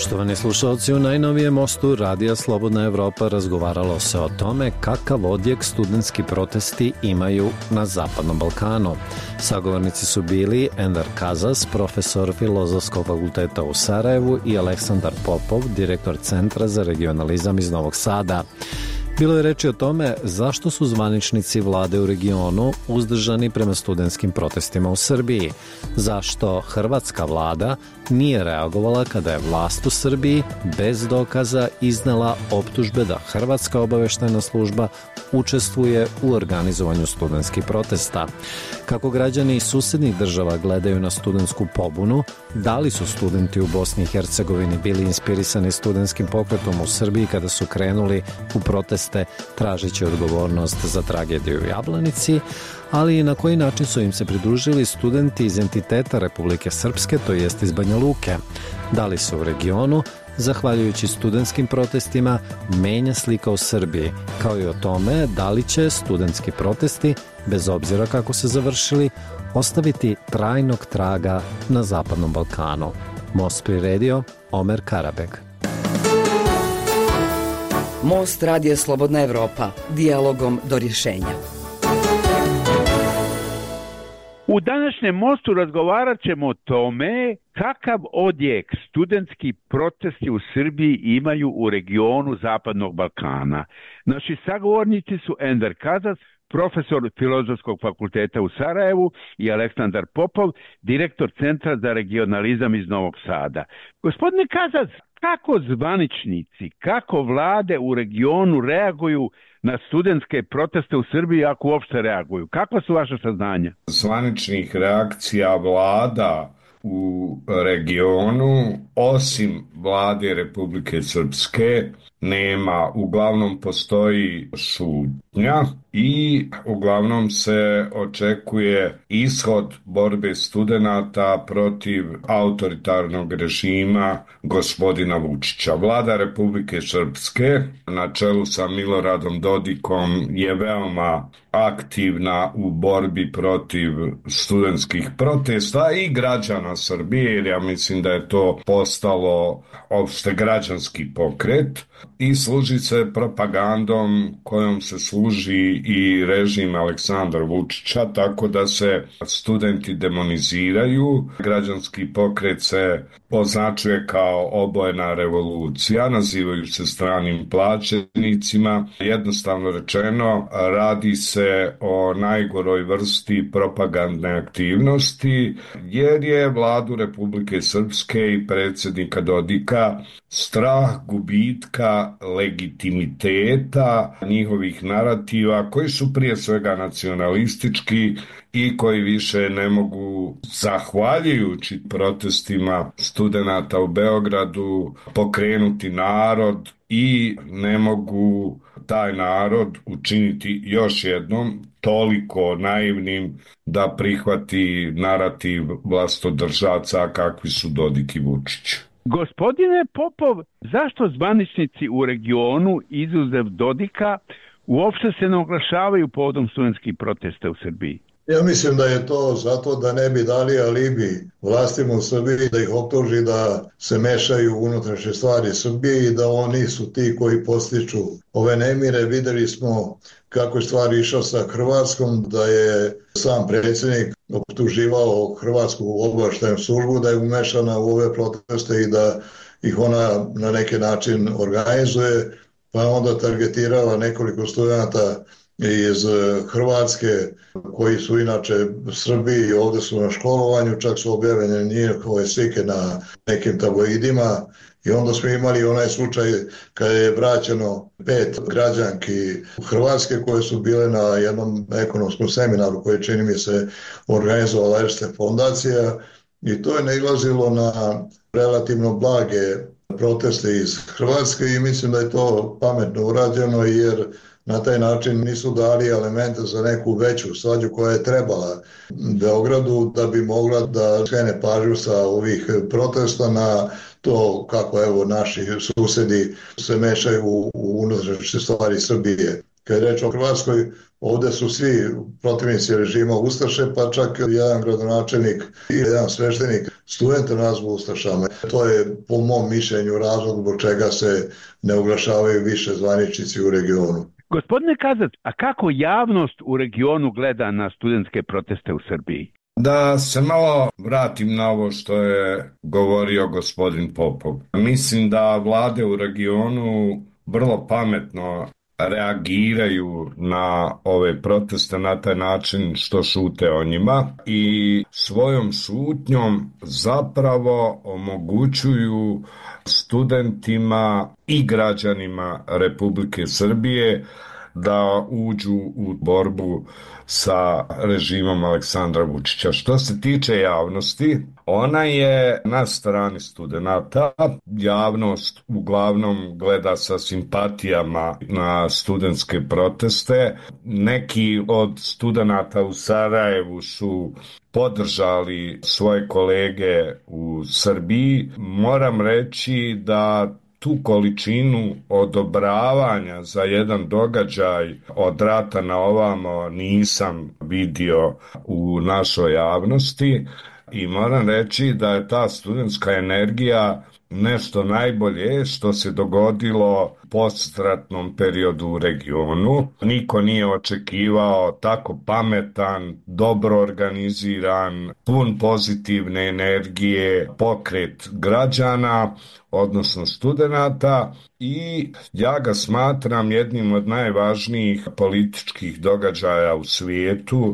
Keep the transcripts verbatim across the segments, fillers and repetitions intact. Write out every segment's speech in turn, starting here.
Poštovani slušalci, u najnovijem mostu Radija Slobodna Evropa razgovaralo se o tome kakav odjek studentski protesti imaju na Zapadnom Balkanu. Sagovornici su bili Enver Kazas, profesor Filozofskog fakulteta u Sarajevu, i Aleksandar Popov, direktor Centra za regionalizam iz Novog Sada. Bilo je reči o tome zašto su zvaničnici vlade u regionu uzdržani prema studentskim protestima u Srbiji, zašto hrvatska vlada nije reagovala kada je vlast u Srbiji bez dokaza iznela optužbe da hrvatska obaveštajna služba učestvuje u organizovanju studentskih protesta, kako građani iz susednih država gledaju na studentsku pobunu, da li su studenti u Bosni i Hercegovini bili inspirisani studentskim pokretom u Srbiji kada su krenuli u proteste tražeći odgovornost za tragediju u Jablanici, ali i na koji način su im se pridružili studenti iz entiteta Republike Srpske, to jest iz Banja Luke. Da li se u regionu, zahvaljujući studentskim protestima, menja slika u Srbiji, kao i o tome da li će studentski protesti, bez obzira kako se završili, ostaviti trajnog traga na Zapadnom Balkanu. Most priredio Omer Karabeg. Most Radija Slobodna Evropa, dijalogom do rješenja. U današnjem mostu razgovarat ćemo o tome kakav odjek studentski protesti u Srbiji imaju u regionu Zapadnog Balkana. Naši sagovornici su Enver Kazas, profesor Filozofskog fakulteta u Sarajevu, i Aleksandar Popov, direktor Centra za regionalizam iz Novog Sada. Gospodine Kazas, kako zvaničnici, kako vlade u regionu reaguju na studentske proteste u Srbiji, ako uopšte reaguju? Kakva su vaše saznanja? Zvaničnih reakcija vlada u regionu, osim vlade Republike Srpske, nema. Uglavnom postoji šutnja i uglavnom se očekuje ishod borbe studenata protiv autoritarnog režima gospodina Vučića. Vlada Republike Srpske na čelu sa Miloradom Dodikom je veoma aktivna u borbi protiv studentskih protesta i građana Srbije, jer ja mislim da je to postalo opšte građanski pokret i služi se propagandom kojom se služi i režim Aleksandra Vučića, tako da se studenti demoniziraju. Građanski pokret se označuje kao obojena revolucija, nazivaju se stranim plaćenicima. Jednostavno rečeno, radi se o najgoroj vrsti propagandne aktivnosti, jer je vladu Republike Srpske i predsjednika Dodika strah gubitka legitimiteta njihovih narativa, koji su prije svega nacionalistički i koji više ne mogu, zahvaljujući protestima studenata u Beogradu, pokrenuti narod i ne mogu taj narod učiniti još jednom toliko naivnim da prihvati narativ vlastodržaca kakvi su Dodik i Vučić. Gospodine Popov, zašto zvaničnici u regionu, izuzev Dodika, uopšte se ne oglašavaju povodom studentskih protesta u Srbiji? Ja mislim da je to zato da ne bi dali alibi vlastima u Srbiji, da ih optuži da se mešaju u unutrašnje stvari Srbije i da oni su ti koji postiču ove nemire. Videli smo kako je stvar išao sa Hrvatskom, da je sam predsjednik optuživao Hrvatsku obaveštajnu službu da je umešana u ove proteste i da ih ona na neki način organizuje, pa onda targetirala nekoliko studenta iz Hrvatske koji su inače Srbiji i ovdje su na školovanju, čak su objavljene njihove slike na nekim tabloidima. I onda smo imali onaj slučaj kada je vraćeno pet građanki Hrvatske koje su bile na jednom ekonomskom seminaru koji čini mi se organizovala Erste fondacija, i to je nailazilo na relativno blage proteste iz Hrvatske i mislim da je to pametno urađeno, jer na taj način nisu dali elemente za neku veću svađu koja je trebala Beogradu da bi mogla da skrene pažnju sa ovih protesta na to kako evo naši susedi se mešaju u unutrašnje stvari Srbije. Kad je reč o Hrvatskoj, ovde su svi protivnici režima ustaše, pa čak jedan gradonačelnik i jedan sveštenik studenta nazvu ustašama. To je po mom mišljenju razlog zbog čega se ne oglašavaju više zvaničnici u regionu. Gospodine Kazac, a kako javnost u regionu gleda na studentske proteste u Srbiji? Da se malo vratim na ovo što je govorio gospodin Popov. Mislim da vlade u regionu vrlo pametno reagiraju na ove proteste na taj način što šute o njima i svojom šutnjom zapravo omogućuju studentima i građanima Republike Srbije da uđu u borbu sa režimom Aleksandra Vučića. Što se tiče javnosti, ona je na strani studenata. Javnost uglavnom gleda sa simpatijama na studentske proteste. Neki od studenata u Sarajevu su podržali svoje kolege u Srbiji. Moram reći da tu količinu odobravanja za jedan događaj od rata na ovamo nisam vidio u našoj javnosti i moram reći da je ta studentska energija nešto najbolje što se dogodilo u postratnom periodu u regionu. Niko nije očekivao tako pametan, dobro organiziran, pun pozitivne energije pokret građana, odnosno studenata, i ja ga smatram jednim od najvažnijih političkih događaja u svijetu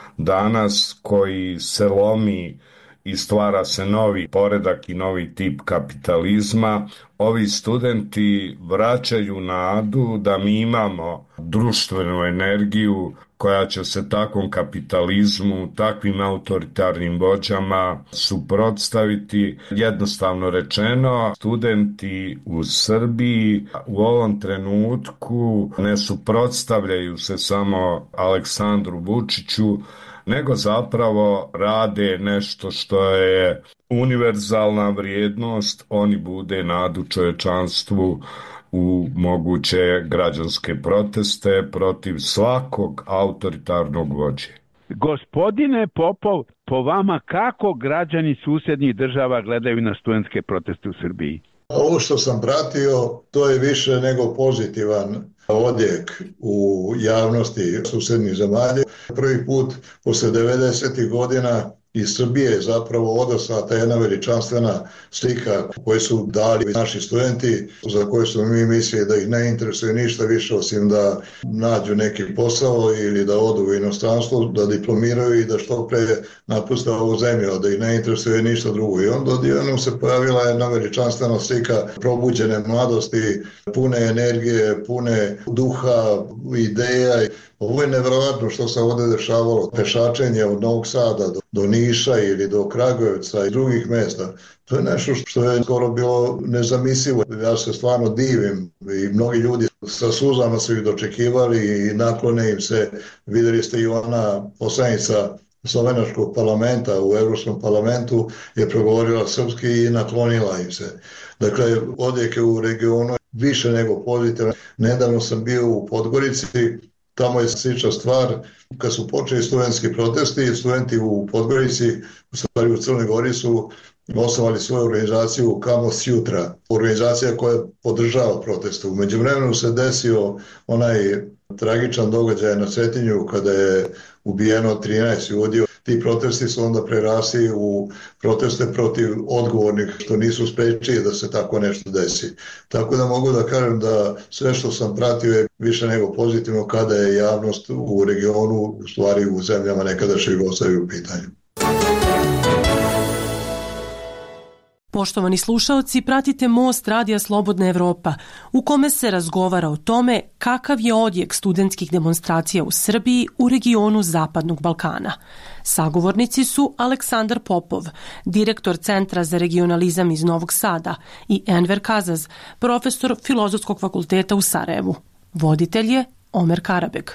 danas, koji se lomi i stvara se novi poredak i novi tip kapitalizma. Ovi studenti vraćaju nadu da mi imamo društvenu energiju koja će se takvom kapitalizmu, takvim autoritarnim vođama suprotstaviti. Jednostavno rečeno, studenti u Srbiji u ovom trenutku ne suprotstavljaju se samo Aleksandru Vučiću, nego zapravo rade nešto što je univerzalna vrijednost. Oni bude nadu čovječanstvu u moguće građanske proteste protiv svakog autoritarnog vođe. Gospodine Popov, po vama kako građani susjednih država gledaju na studentske proteste u Srbiji? Ovo što sam pratio, to je više nego pozitivan odjek u javnosti susjednih zemalja. Prvi put posle devedesetih godina iz Srbije je zapravo odaslata jedna veličanstvena slika koju su dali naši studenti, za koje su mi mislili da ih ne interesuje ništa više osim da nađu neki posao ili da odu u inostranstvo, da diplomiraju i da što pre napuste ovu zemlju, da ih ne interesuje ništa drugo. I onda odjednom se pojavila jedna veličanstvena slika probuđene mladosti, pune energije, pune duha, ideja. Ovo je nevjerojatno što se ovdje dešavalo. Pešačenje od Novog Sada do, do Niša ili do Kragujevca i drugih mesta. To je nešto što je skoro bilo nezamislivo. Ja se stvarno divim i mnogi ljudi sa suzama su ih dočekivali i naklone im se. Vidjeli ste i ona poslanica slovenačkog parlamenta u Evropskom parlamentu je progovorila srpski i naklonila im se. Dakle, odjek u regionu više nego pozitivan. Nedavno sam bio u Podgorici. Tamo je slična stvar. Kad su počeli studentski protesti, studenti u Podgorici, u stvari u Crnoj Gori, su osnovali svoju organizaciju Kamos Jutra, organizacija koja podržava proteste. U međuvremenu se desio onaj tragičan događaj na Cetinju kada je ubijeno trinaest ljudi. Ti protesti su onda prerasli u proteste protiv odgovornih što nisu sprečili da se tako nešto desi. Tako da mogu da kažem da sve što sam pratio je više nego pozitivno kada je javnost u regionu, u stvari u zemljama nekadašnje Jugoslavije u pitanju. Poštovani slušaoci, pratite Most Radija Slobodna Evropa, u kome se razgovara o tome kakav je odjek studentskih demonstracija u Srbiji u regionu Zapadnog Balkana. Sagovornici su Aleksandar Popov, direktor Centra za regionalizam iz Novog Sada, i Enver Kazaz, profesor Filozofskog fakulteta u Sarajevu. Voditelj je Omer Karabeg.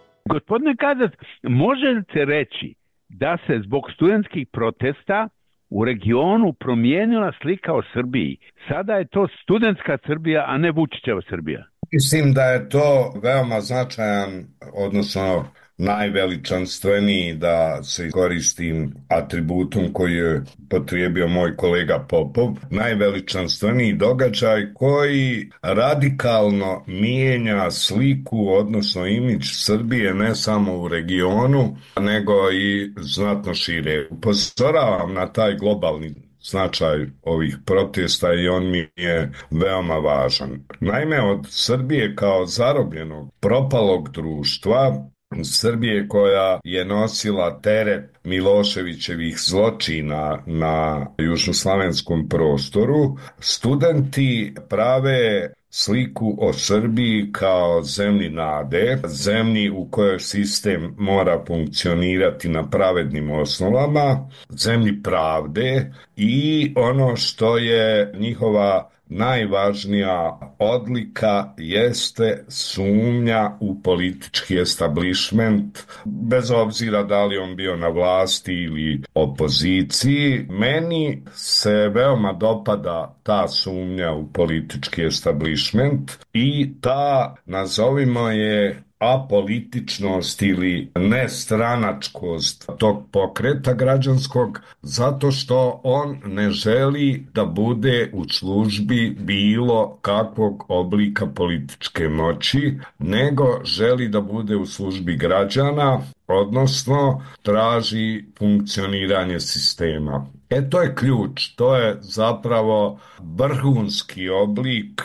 Gospodine Kazaz, možete reći da se zbog studentskih protesta u regionu promijenila slika o Srbiji. Sada je to studentska Srbija, a ne Vučićeva Srbija. Mislim da je to veoma značajan, odnosno najveličanstveniji, da se koristim atributom koji je potrijebio moj kolega Popov, najveličanstveniji događaj koji radikalno mijenja sliku, odnosno imidž Srbije ne samo u regionu, nego i znatno šire. Upozoravam na taj globalni značaj ovih protesta i on mi je veoma važan. Naime, od Srbije kao zarobljenog, propalog društva, Srbije koja je nosila teret Miloševićevih zločina na južnoslavenskom prostoru, studenti prave sliku o Srbiji kao zemlji nade, zemlji u kojoj sistem mora funkcionirati na pravednim osnovama, zemlji pravde i ono što je njihova najvažnija odlika jeste sumnja u politički establishment, bez obzira da li on bio na vlasti ili opoziciji. Meni se veoma dopada ta sumnja u politički establishment i ta, nazovimo je, apolitičnost ili nestranačkost tog pokreta građanskog, zato što on ne želi da bude u službi bilo kakvog oblika političke moći, nego želi da bude u službi građana, odnosno traži funkcioniranje sistema. E, to je ključ, to je zapravo vrhunski oblik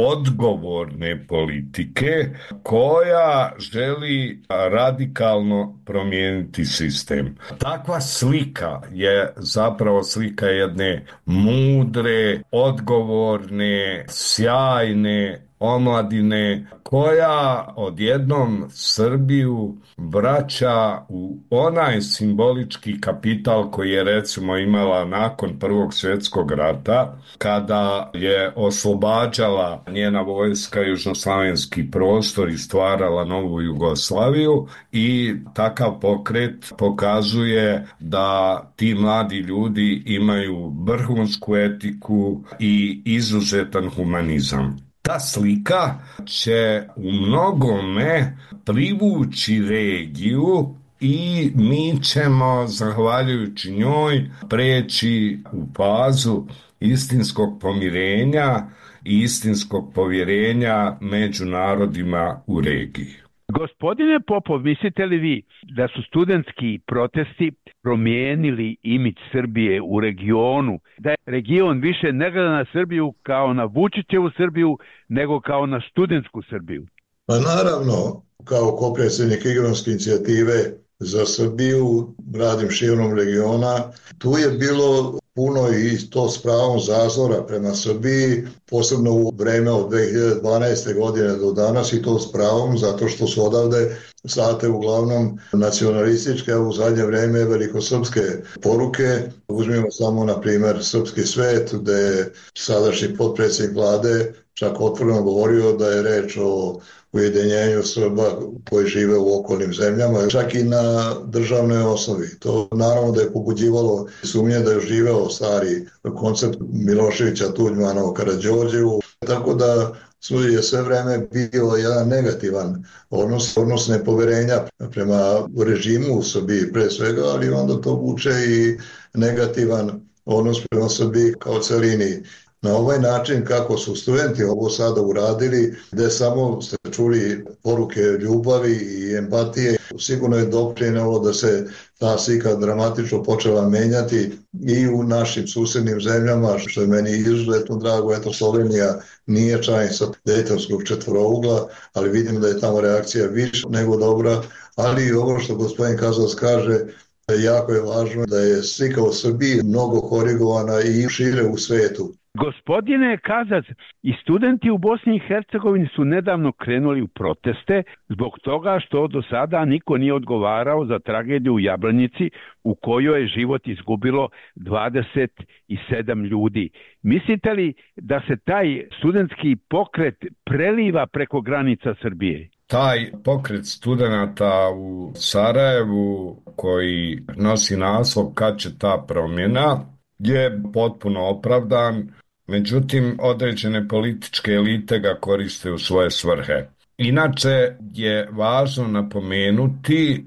odgovorne politike koja želi radikalno promijeniti sistem. Takva slika je zapravo slika jedne mudre, odgovorne, sjajne omladine koja odjednom Srbiju vraća u onaj simbolički kapital koji je recimo imala nakon Prvog svjetskog rata, kada je oslobađala njena vojska južnoslavenski prostor i stvarala novu Jugoslaviju, i takav pokret pokazuje da ti mladi ljudi imaju vrhunsku etiku i izuzetan humanizam. Ta slika će u mnogome privući regiju i mi ćemo, zahvaljujući njoj, preći u fazu istinskog pomirenja i istinskog povjerenja među narodima u regiji. Gospodine Popov, mislite li vi da su studentski protesti promijenili imidž Srbije u regionu, da je region više ne gleda na Srbiju kao na Vučićevu Srbiju, nego kao na studentsku Srbiju? Pa naravno, kao kopredsjednik Igronske inicijative za Srbiju, radim širom regiona, tu je bilo puno i to s pravom zazora prema Srbiji, posebno u vreme od dve hiljade dvanaeste. godine do danas, i to s pravom, zato što su odavde slate uglavnom nacionalističke, a u zadnje vreme velikosrpske poruke. Uzmimo samo, na primjer, Srpski svet, gde je sadašnji potpredsjednik vlade čak otvoreno govorio da je reč o ujedinjenju Srba koji žive u okolnim zemljama, čak i na državnoj osnovi. To naravno da je pobuđivalo sumnje da je živeo stari koncept Miloševića, Tuđmana o Karađorđevu, tako da je sve vreme bio jedan negativan odnos, odnos nepoverenja prema režimu u Srbiji pre svega, ali onda to vuče i negativan odnos prema Srbiji kao celini. Na ovaj način kako su studenti ovo sada uradili, gde samo ste čuli poruke ljubavi i empatije, sigurno je doprinelo da se ta slika dramatično počela menjati i u našim susednim zemljama, što je meni izuzetno drago. Eto, Slovenija nije članica Dejtonskog četvorougla, ali vidim da je tamo reakcija više nego dobra, ali i ovo što gospodin Kazac kaže, jako je važno da je slika o Srbiji mnogo korigovana i šire u svetu. Gospodine Kazac, i studenti u Bosni i Hercegovini su nedavno krenuli u proteste zbog toga što do sada niko nije odgovarao za tragediju u Jablanjici u kojoj je život izgubilo dvadeset sedam ljudi. Mislite li da se taj studentski pokret preliva preko granica Srbije? Taj pokret studenata u Sarajevu koji nosi naslov Kad će ta promjena, je potpuno opravdan, međutim određene političke elite ga koriste u svoje svrhe. Inače je važno napomenuti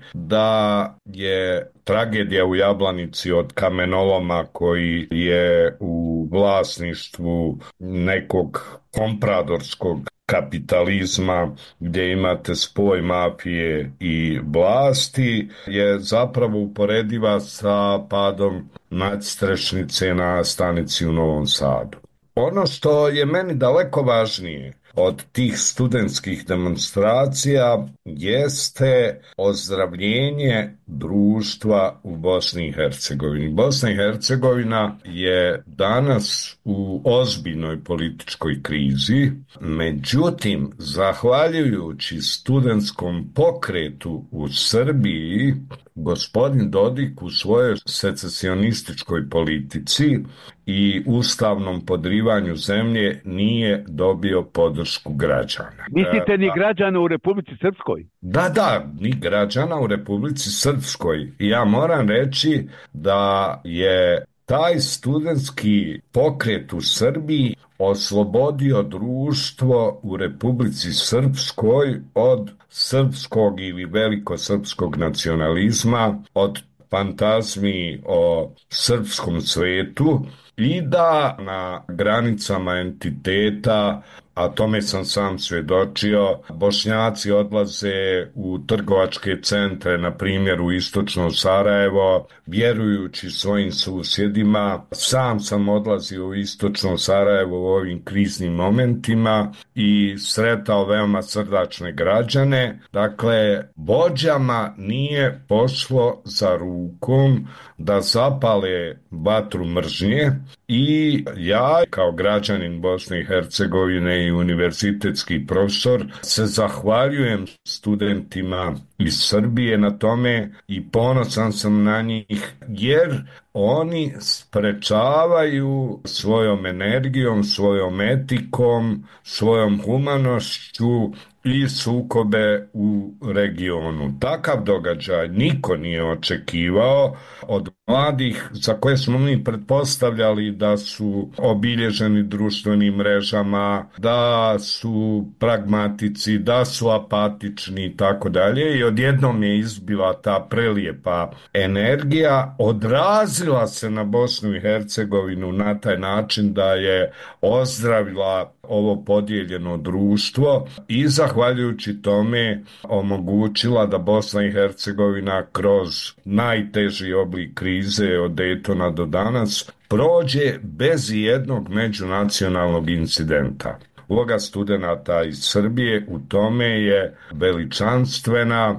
da je tragedija u Jablanici od kamenoloma koji je u vlasništvu nekog kompradorskog kapitalizma gdje imate spoj mafije i vlasti je zapravo uporediva sa padom nadstrešnice na stanici u Novom Sadu. Ono što je meni daleko važnije od tih studentskih demonstracija jeste ozdravljenje društva u Bosni i Hercegovini. Bosna i Hercegovina je danas u ozbiljnoj političkoj krizi, međutim, zahvaljujući studentskom pokretu u Srbiji, gospodin Dodik u svojoj secesionističkoj politici i ustavnom podrivanju zemlje nije dobio podršku građana. Mislite ni građana u Republici Srpskoj? Da, da, ni građana u Republici Srpskoj. I ja moram reći da je taj studentski pokret u Srbiji oslobodio društvo u Republici Srpskoj od srpskog ili velikosrpskog nacionalizma, od fantazmi o srpskom svetu i da na granicama entiteta, a tome sam sam svjedočio, Bošnjaci odlaze u trgovačke centre, na primjer u istočno Sarajevo, vjerujući svojim susjedima. Sam sam odlazio u istočno Sarajevo u ovim kriznim momentima i sretao veoma srdačne građane. Dakle, vođama nije pošlo za rukom da zapale vatru mržnje i ja kao građanin Bosne i Hercegovine i univerzitetski profesor se zahvaljujem studentima iz Srbije na tome i ponosan sam na njih jer oni sprečavaju svojom energijom, svojom etikom, svojom humanošću i sukobe u regionu. Takav događaj niko nije očekivao od mladih za koje smo mi pretpostavljali da su obilježeni društvenim mrežama, da su pragmatici, da su apatični i tako dalje i odjednom je izbila ta prelijepa energija, odrazila se na Bosnu i Hercegovinu na taj način da je ozdravila ovo podijeljeno društvo i zahvaljujući tome omogućila da Bosna i Hercegovina kroz najteži oblik krize od Daytona do danas prođe bez jednog međunacionalnog incidenta. Uloga studenata iz Srbije u tome je veličanstvena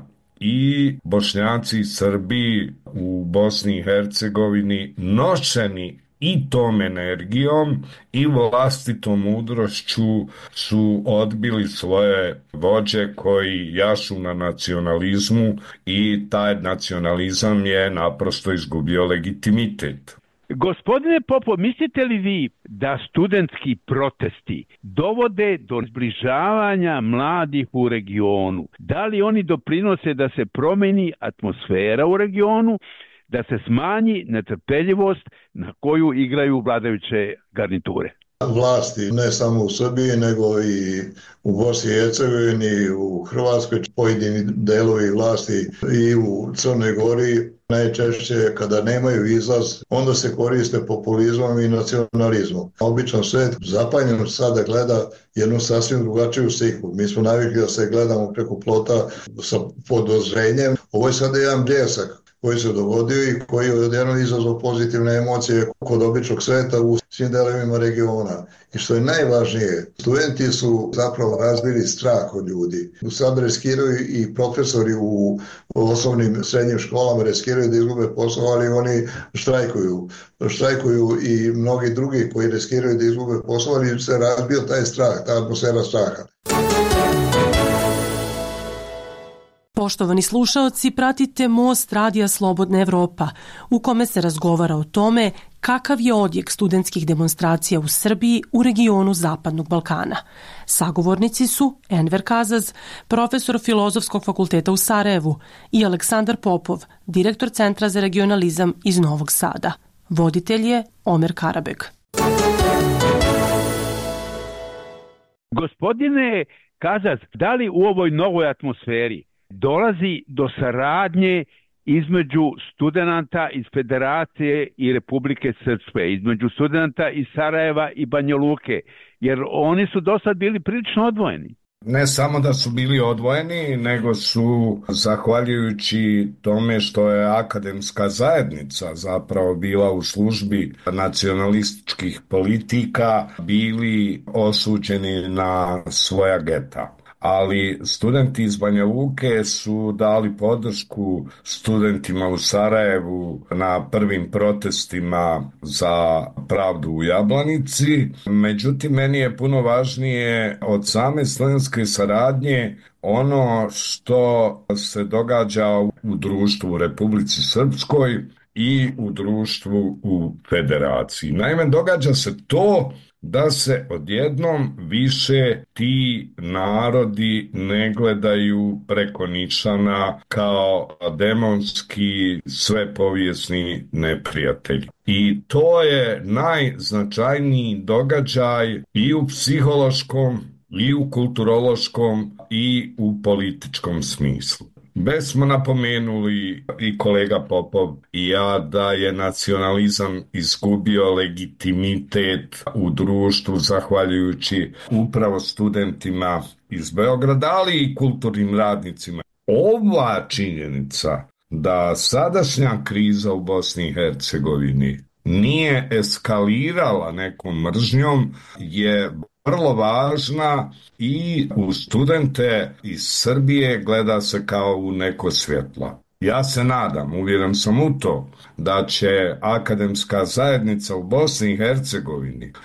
i Bošnjaci i Srbi u Bosni i Hercegovini nošeni i tom energijom i vlastitom mudrošću su odbili svoje vođe koji jašu na nacionalizmu i taj nacionalizam je naprosto izgubio legitimitet. Gospodine Popov, mislite li vi da studentski protesti dovode do zbližavanja mladih u regionu? Da li oni doprinose da se promeni atmosfera u regionu, da se smanji netrpeljivost na koju igraju vladajuće garniture? Vlasti ne samo u Srbiji nego i u Bosni i Hercegovini, u Hrvatskoj, pojedini delovi vlasti i u Crnoj Gori najčešće kada nemaju izlaz onda se koriste populizmom i nacionalizmom. Obično svet zapanjen sada gleda jednu sasvim drugačiju sliku. Mi smo navikli da se gledamo preko plota sa podozrenjem. Ovo je sada jedan bljesak koji se dogodio i koji je odjednom izazvao pozitivne emocije kod običnog sveta u svim delovima regiona. I što je najvažnije, studenti su zapravo razbili strah od ljudi. Sad riskiraju i profesori u osnovnim srednjim školama, riskiraju da izgube posao, ali oni štrajkuju. Štrajkuju i mnogi drugi koji riskiraju da izgube posao, ali se razbio taj strah, ta atmosfera straha. Poštovani slušaoci, pratite Most Radija Slobodna Evropa, u kome se razgovara o tome kakav je odjek studentskih demonstracija u Srbiji u regionu Zapadnog Balkana. Sagovornici su Enver Kazaz, profesor Filozofskog fakulteta u Sarajevu, i Aleksandar Popov, direktor Centra za regionalizam iz Novog Sada. Voditelj je Omer Karabeg. Gospodine Kazas, da li u ovoj novoj atmosferi dolazi do saradnje između studenata iz Federacije i Republike Srpske, između studenata iz Sarajeva i Banja Luke, jer oni su do sad bili prilično odvojeni? Ne samo da su bili odvojeni, nego su, zahvaljujući tome što je akademska zajednica zapravo bila u službi nacionalističkih politika, bili osuđeni na svoja geta. Ali studenti iz Banja Luke su dali podršku studentima u Sarajevu na prvim protestima za pravdu u Jablanici. Međutim, meni je puno važnije od same studentske saradnje ono što se događa u društvu u Republici Srpskoj i u društvu u Federaciji. Naime, događa se to da se odjednom više ti narodi ne gledaju preko nišana kao demonski svepovijesni neprijatelji. I to je najznačajniji događaj i u psihološkom, i u kulturološkom, i u političkom smislu. Već smo napomenuli i kolega Popov i ja da je nacionalizam izgubio legitimitet u društvu zahvaljujući upravo studentima iz Beograda, ali i kulturnim radnicima. Ova činjenica da sadašnja kriza u Bosni i Hercegovini nije eskalirala nekom mržnjom je vrlo važna i u studente iz Srbije gleda se kao u neko svjetlo. Ja se nadam, uvjeren sam u to, da će akademska zajednica u Bosni i Hercegovini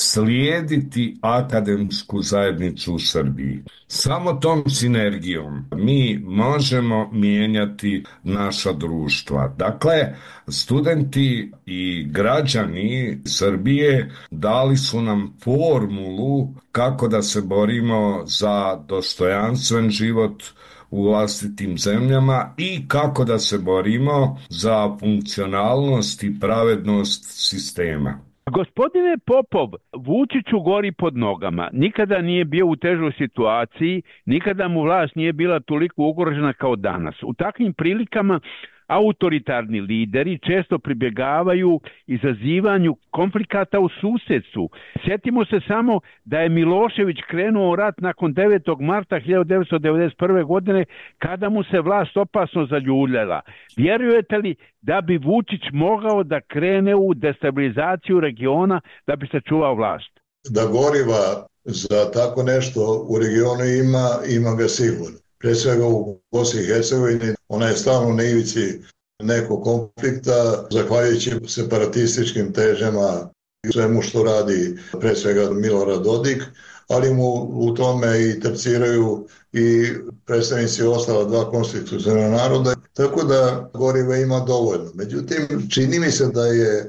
slijediti akademsku zajednicu u Srbiji. Samo tom sinergijom mi možemo mijenjati naša društva. Dakle, studenti i građani Srbije dali su nam formulu kako da se borimo za dostojanstven život u vlastitim zemljama i kako da se borimo za funkcionalnost i pravednost sistema. Gospodine Popov, Vučiću gori pod nogama. Nikada nije bio u težoj situaciji, nikada mu vlast nije bila toliko ugrožena kao danas. U takvim prilikama autoritarni lideri često pribjegavaju izazivanju konflikata u susjedstvu. Sjetimo se samo da je Milošević krenuo u rat nakon devetog marta hiljadu devetsto devedeset prve. godine kada mu se vlast opasno zaljuljala. Vjerujete li da bi Vučić mogao da krene u destabilizaciju regiona da bi sačuvao vlast? Da goriva za tako nešto u regionu ima, ima ga sigurno. Pre svega u Bosni i Hercegovini, ona je stalno na ivici nekog konflikta, zahvaljujući separatističkim težnjama i svemu što radi pre svega Milorad Dodik, ali mu u tome i terciraju i predstavnici ostala dva konstitucionalna naroda, tako da goriva ima dovoljno. Međutim, čini mi se da je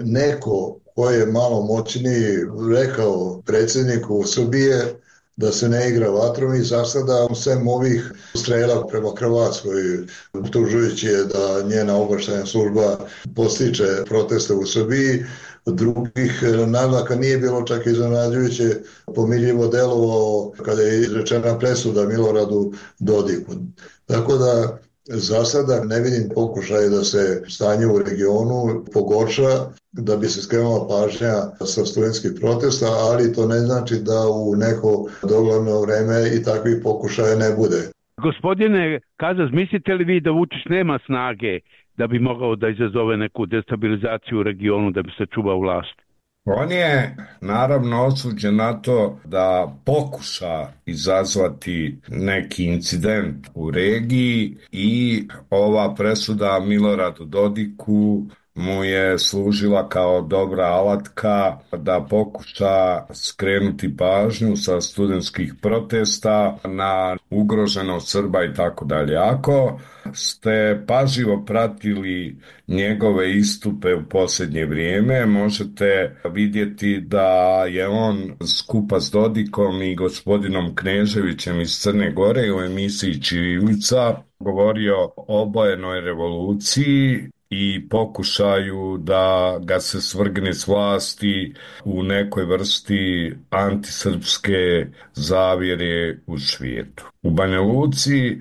neko ko je malo moćniji rekao predsjedniku Srbije da se ne igra vatrom i za sada sem ovih strela prema Hrvatskoj, optužujući je da njena obavještajna služba postiče proteste u Srbiji, drugih naznaka nije bilo, čak iznenađujuće pomirljivo delovao kada je izrečena presuda Miloradu Dodiku. Tako da za sada ne vidim pokušaje da se stanje u regionu pogorša, da bi se skrenula pažnja sa studentskih protesta, ali to ne znači da u neko dogledno vreme i takvih pokušaja ne bude. Gospodine Kazas, mislite li vi da Vučić nema snage da bi mogao da izazove neku destabilizaciju u regionu da bi sačuvao vlast? On je naravno osuđen na to da pokuša izazvati neki incident u regiji i ova presuda Miloradu Dodiku mu je služila kao dobra alatka da pokuša skrenuti pažnju sa studentskih protesta na ugroženost Srba i tako dalje. Ako ste pažljivo pratili njegove istupe u posljednje vrijeme, možete vidjeti da je on skupa s Dodikom i gospodinom Kneževićem iz Crne Gore u emisiji Ćirilica govorio o obojenoj revoluciji i pokušaju da ga se svrgne s vlasti u nekoj vrsti antisrpske zavjere u svijetu. U Banja Luci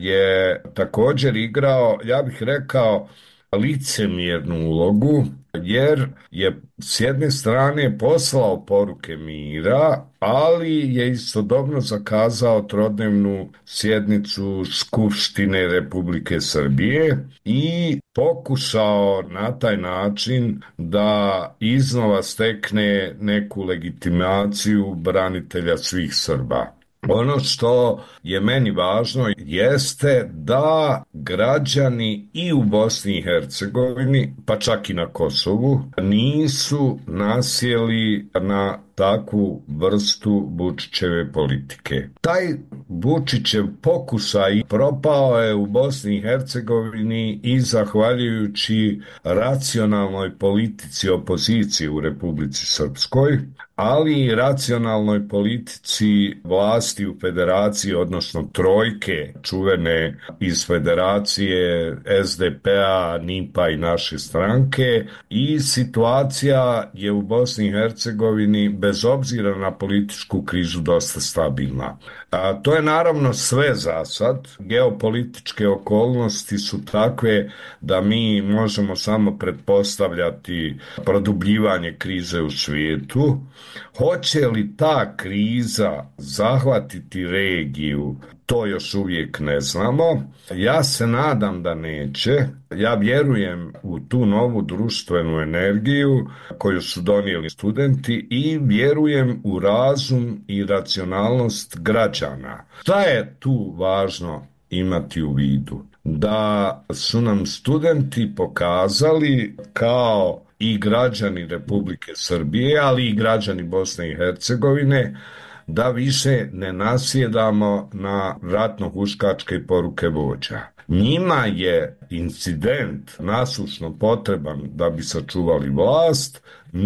je također igrao, ja bih rekao, licemjernu ulogu, jer je s jedne strane poslao poruke mira, ali je istodobno zakazao trodnevnu sjednicu Skupštine Republike Srbije i pokušao na taj način da iznova stekne neku legitimaciju branitelja svih Srba. Ono što je meni važno jeste da građani i u Bosni i Hercegovini, pa čak i na Kosovu, nisu nasjeli na takvu vrstu Vučićeve politike. Taj Vučićev pokušaj propao je u Bosni i Hercegovini i zahvaljujući racionalnoj politici opozicije u Republici Srpskoj, ali i racionalnoj politici vlasti u federaciji, odnosno trojke čuvene iz federacije es de pe a, en i pe a i naše stranke, i situacija je u Bosni i Hercegovini bez obzira na političku krizu dosta stabilna. A to je naravno sve za sad. Geopolitičke okolnosti su takve da mi možemo samo pretpostavljati produbljivanje krize u svijetu. Hoće li ta kriza zahvatiti regiju, to još uvijek ne znamo. Ja se nadam da neće. Ja vjerujem u tu novu društvenu energiju koju su donijeli studenti i vjerujem u razum i racionalnost građana. Šta je tu važno imati u vidu? Da su nam studenti pokazali kao i građani Republike Srbije, ali i građani Bosne i Hercegovine, da više ne nasjedamo na ratno-huškačke poruke vođa. Njima je incident nasušno potreban da bi sačuvali vlast.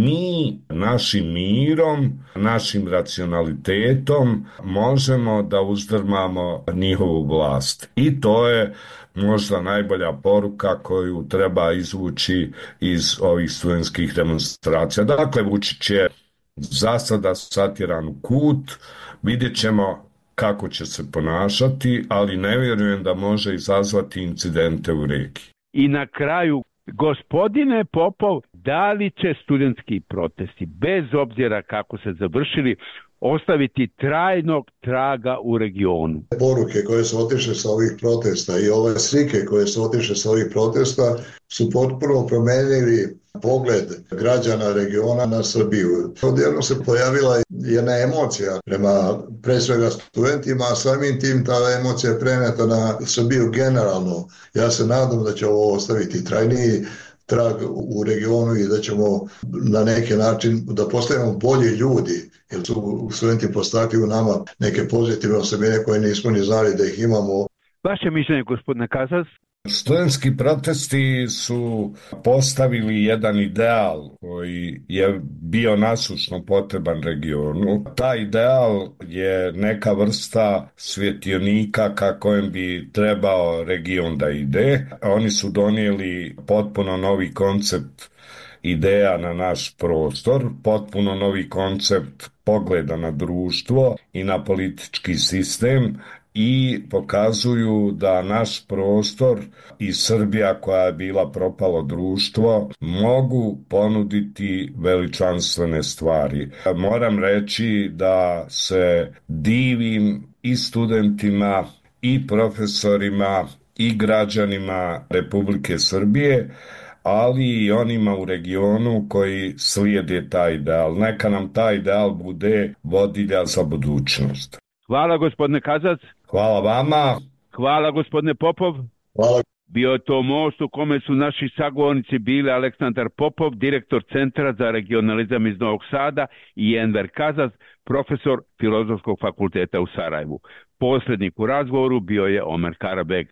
Mi našim mirom, našim racionalitetom možemo da uzdrmamo njihovu vlast. I to je možda najbolja poruka koju treba izvući iz ovih studentskih demonstracija. Dakle, Vučić je za sada satjeran u kut, vidjet ćemo kako će se ponašati, ali ne vjerujem da može izazvati incidente u regiji. I na kraju, gospodine Popov, da li će studentski protesti, bez obzira kako se završili, ostaviti trajnog traga u regionu? Poruke koje su otišle sa ovih protesta i ove slike koje su otišle sa ovih protesta su potpuno promenili pogled građana regiona na Srbiju. Odjednom se pojavila jedna emocija prema pre svega studentima, a samim tim ta emocija je preneta na Srbiju generalno. Ja se nadam da će ovo ostaviti trajniji trag u regionu i da ćemo na neki način da postanemo bolji ljudi, jer su studenti postakli u nama neke pozitivne osobine koje nismo ni znali da ih imamo. Vaše mišljenje, gospodine Kazac? Studentski protesti su postavili jedan ideal koji je bio nasušno potreban regionu. Taj ideal je neka vrsta svjetionika ka kojem bi trebao region da ide. Oni su donijeli potpuno novi koncept ideja na naš prostor, potpuno novi koncept pogleda na društvo i na politički sistem, i pokazuju da naš prostor i Srbija, koja je bila propalo društvo, mogu ponuditi veličanstvene stvari. Moram reći da se divim i studentima i profesorima i građanima Republike Srbije, ali i onima u regionu koji slijede taj ideal. Neka nam taj ideal bude vodilja za budućnost. Hvala, gospodine Kazac. Hvala vama. Hvala, gospodine Popov. Hvala. Bio je to most u kome su naši sagovornici bili Aleksandar Popov, direktor Centra za regionalizam iz Novog Sada, i Enver Kazac, profesor Filozofskog fakulteta u Sarajevu. Posrednik u razgovoru bio je Omer Karabeg.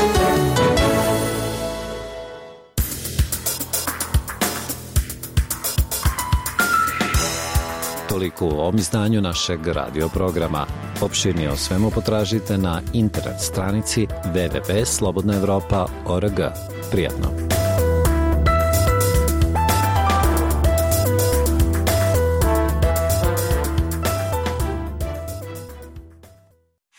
Toliko u ovom izdanju našeg radioprograma. Opširnije o svemu potražite na internet stranici w w w tačka slobodna evropa tačka org. Prijatno.